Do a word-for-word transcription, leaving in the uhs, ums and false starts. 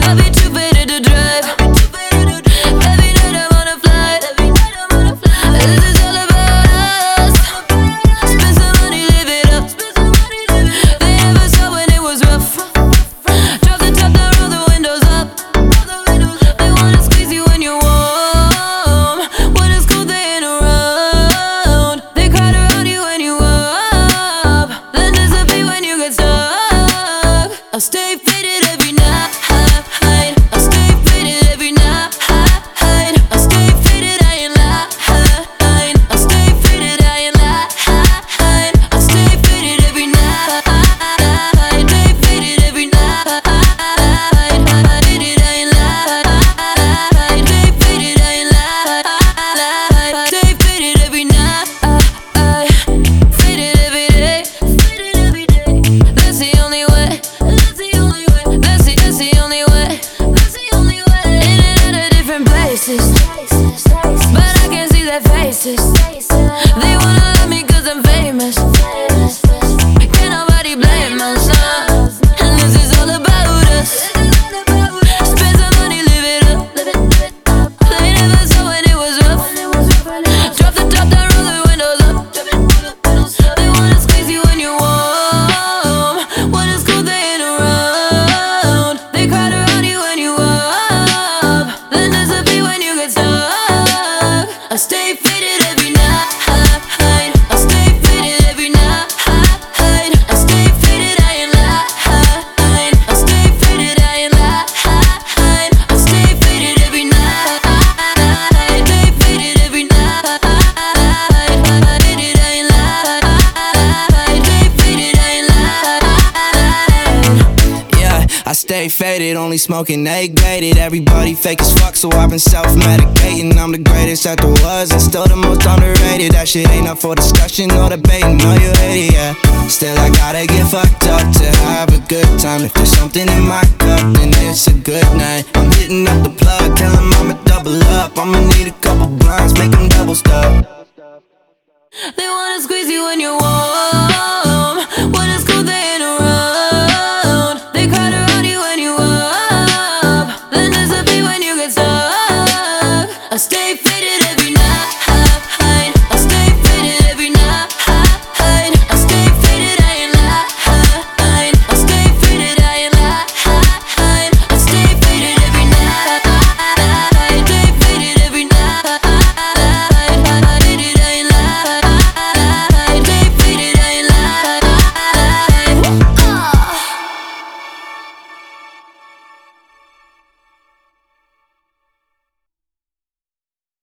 I'll be too faded to drive. Every night I'm on a flight. This is all about us. Spend some money, live it up. They never saw when it was rough. Drop the top down, roll the windows up. They wanna squeeze you when you're warm. When it's cold, they ain't around. They crowd around you when you up, then disappear when you get stuck. I'll stay faded every night. I'll stay faded every night. I'll stay faded, I ain't lying. I'll stay faded, I ain't lying. I'll stay faded every night. Stay faded every night. Faded, I ain't lying. Stay faded, I ain't lying. Stay faded every night. Faded every day. That's the only way. That's the only way. That's the, that's the only way. That's the only way. In and out of different places, but I can't see their faces. They wanna love me cause I'm famous. Can't nobody blame us, huh? And this is all about us. Spend some money, live it up. They never saw when it was rough. Drop the top down, roll the windows up. They wanna squeeze you when you're warm. When it's cold, they ain't around. They crowd around you when you up, then disappear when you get stuck. I stay faded every night. I stay faded every night. I stay faded, I ain't lying. I stay faded, I ain't lying. I stay faded every night. Stay faded every night. Faded, I ain't lying. Stay faded, I ain't lying. Yeah, I stay faded, only smoking A-graded. Everybody fake as fuck, so I've been self-medicating. I'm the greatest that there was, and still the most underrated. That shit ain't up for discussion or debating, no you hate it, yeah. Still I gotta get fucked up to have a good time. If there's something in my cup, then it's a good night. I'm hitting up the plug, tell him I'ma double up. I'ma need a couple blinds, make them double stuff. They wanna squeeze you when you're warm.